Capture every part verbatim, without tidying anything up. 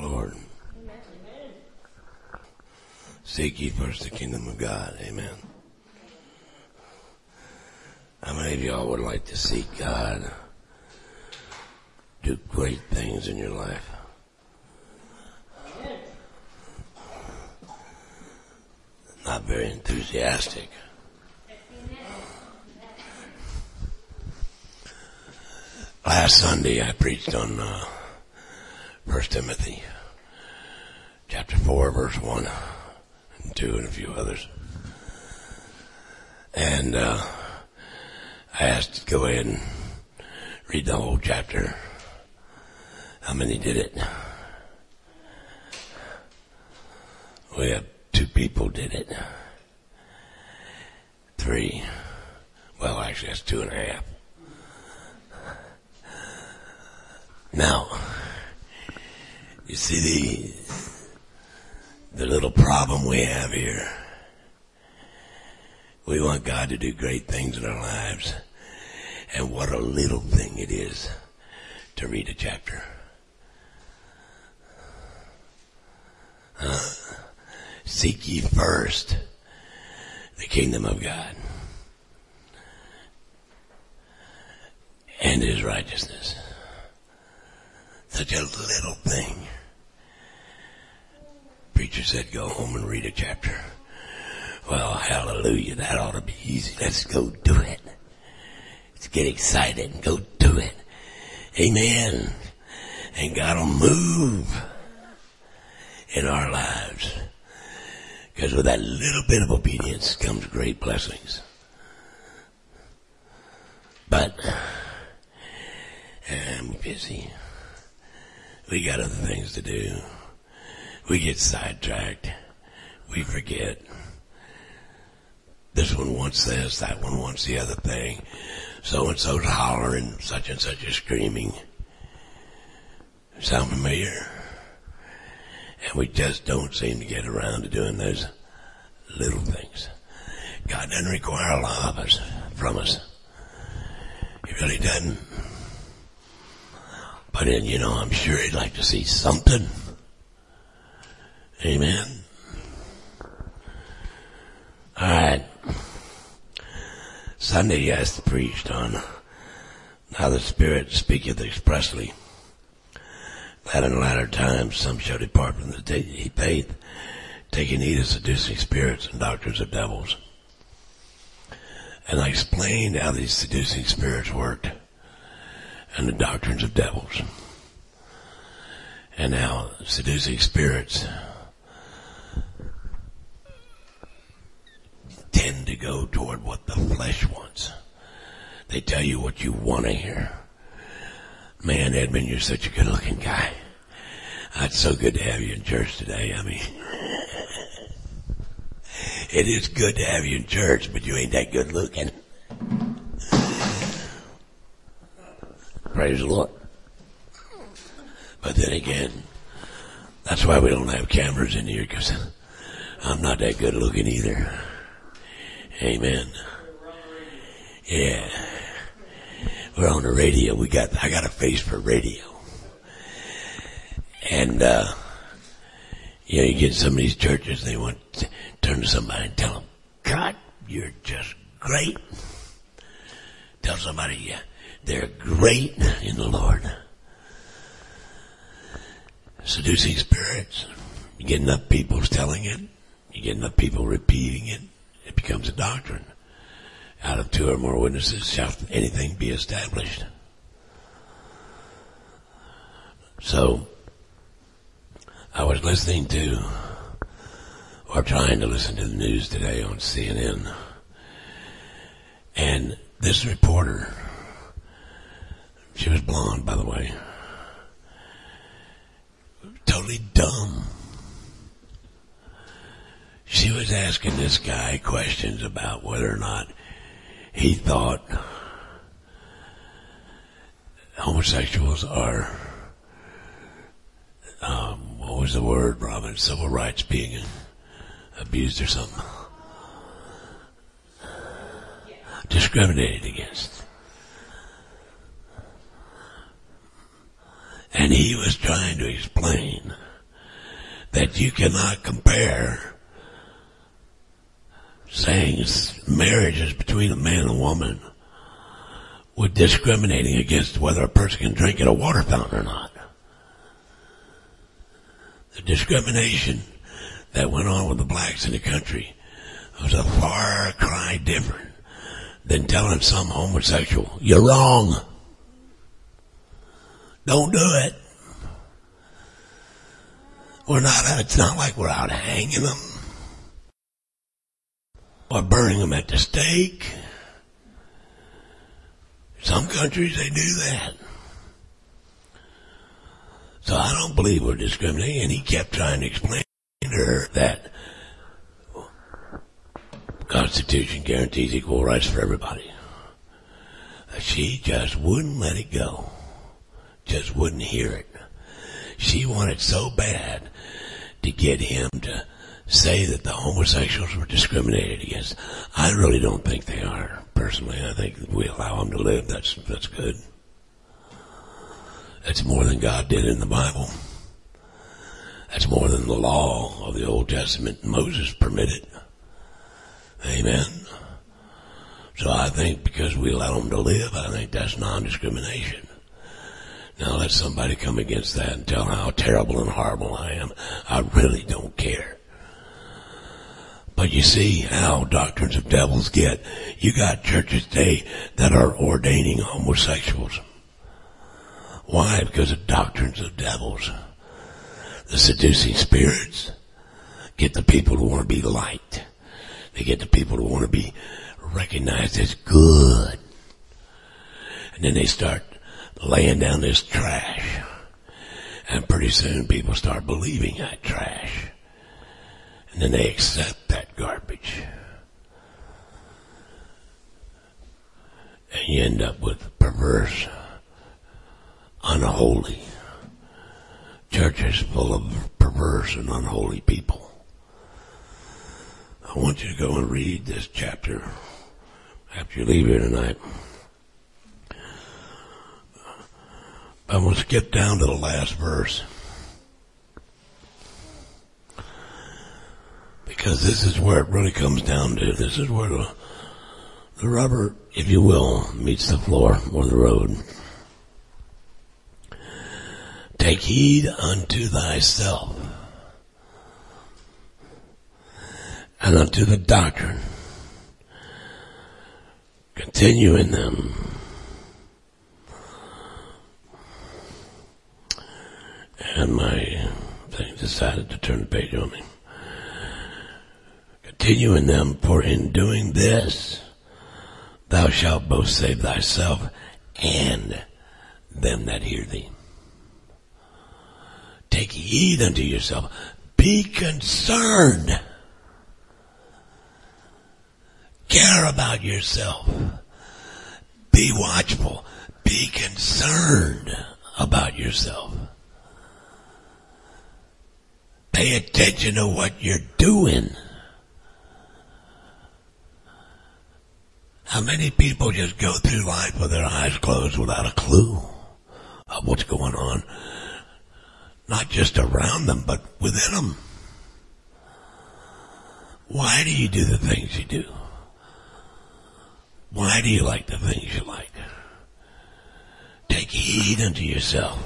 Lord. Amen. Seek ye first the kingdom of God. Amen. How many of y'all would like to see God do great things in your life? Not very enthusiastic. Last Sunday I preached on uh, First Timothy chapter four, verse one and two, and a few others. And uh, I asked to go ahead and read the whole chapter. How many did it? We have two people did it. Three. Well, actually, that's two and a half. Now, you see the, the little problem we have here. We want God to do great things in our lives. And what a little thing it is to read a chapter. Huh? Seek ye first the kingdom of God and his righteousness. Such a little thing. Preacher said, go home and read a chapter. Well, hallelujah, that ought to be easy. Let's go do it. Let's get excited and go do it. Amen. And God will move in our lives. Because with that little bit of obedience comes great blessings. But I'm busy. We got other things to do. We get sidetracked. We forget. This one wants this, that one wants the other thing. So-and-so's hollering, such and such is screaming. Sound familiar? And we just don't seem to get around to doing those little things. God doesn't require a lot of us, from us. He really doesn't. But then, you know, I'm sure he'd like to see something. Amen. All right. Sunday I preached on how the Spirit speaketh expressly, that in latter times some shall depart from the faith, taking heed of seducing spirits and doctrines of devils. And I explained how these seducing spirits worked and the doctrines of devils, and how seducing spirits tend to go toward what the flesh wants. They tell you what you want to hear. Man, Edmund, you're such a good-looking guy. It's so good to have you in church today. I mean, it is good to have you in church, but you ain't that good-looking. Praise the Lord. But then again, that's why we don't have cameras in here, because I'm not that good-looking either. Amen. Yeah. We're on the radio. We got, I got a face for radio. And, uh, you know, you get some of these churches, they want to turn to somebody and tell them, God, you're just great. Tell somebody, yeah, they're great in the Lord. Seducing spirits. You get enough people telling it. You get enough people repeating it. It becomes a doctrine. Out of two or more witnesses shall anything be established. So, I was listening to, or trying to listen to the news today on C N N. And this reporter, she was blonde, by the way, totally dumb. She was asking this guy questions about whether or not he thought homosexuals are, um, what was the word, Robin? Civil rights being abused or something. Discriminated against. And he was trying to explain that you cannot compare saying marriage is between a man and a woman with discriminating against whether a person can drink at a water fountain or not. The discrimination that went on with the blacks in the country was a far cry different than telling some homosexual, you're wrong. Don't do it. We're not, it's not like we're out hanging them or burning them at the stake. Some countries, they do that. So I don't believe we're discriminating. And he kept trying to explain to her that the Constitution guarantees equal rights for everybody. She just wouldn't let it go. Just wouldn't hear it. She wanted so bad to get him to say that the homosexuals were discriminated against. I really don't think they are. Personally, I think if we allow them to live, that's that's good. That's more than God did in the Bible. That's more than the law of the Old Testament Moses permitted. Amen. So I think because we allow them to live, I think that's non-discrimination. Now let somebody come against that and tell how terrible and horrible I am. I really don't care. But you see how doctrines of devils get. You got churches today that are ordaining homosexuals. Why? Because of doctrines of devils. The seducing spirits get the people who want to be liked. They get the people who want to be recognized as good. And then they start laying down this trash. And pretty soon people start believing that trash. And then they accept that garbage. And you end up with perverse, unholy churches full of perverse and unholy people. I want you to go and read this chapter after you leave here tonight. I'm going to skip down to the last verse. Because this is where it really comes down to. This is where the, the rubber, if you will, meets the floor or the road. Take heed unto thyself and unto the doctrine. Continue in them. And my thing decided to turn the page on me. Continue in them, for in doing this thou shalt both save thyself and them that hear thee. Take heed unto yourself. Be concerned. Care about yourself. Be watchful. Be concerned about yourself. Pay attention to what you're doing. How many people just go through life with their eyes closed without a clue of what's going on? Not just around them, but within them. Why do you do the things you do? Why do you like the things you like? Take heed unto yourself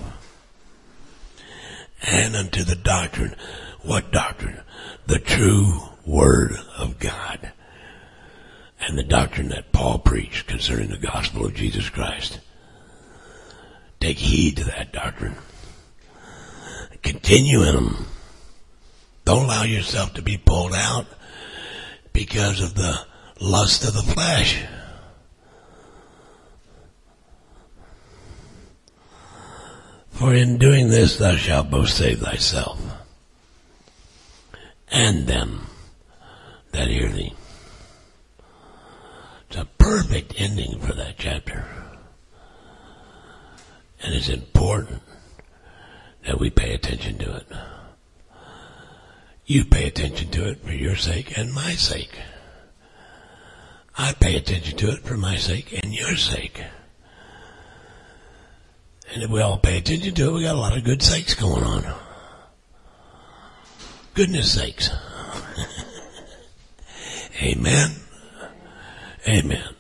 and unto the doctrine. What doctrine? The true Word of God. And the doctrine that Paul preached concerning the gospel of Jesus Christ. Take heed to that doctrine. Continue in them. Don't allow yourself to be pulled out because of the lust of the flesh. For in doing this thou shalt both save thyself and them that hear thee. It's a perfect ending for that chapter. And it's important that we pay attention to it. You pay attention to it for your sake and my sake. I pay attention to it for my sake and your sake. And if we all pay attention to it, we got a lot of good sakes going on. Goodness sakes. Amen. Amen.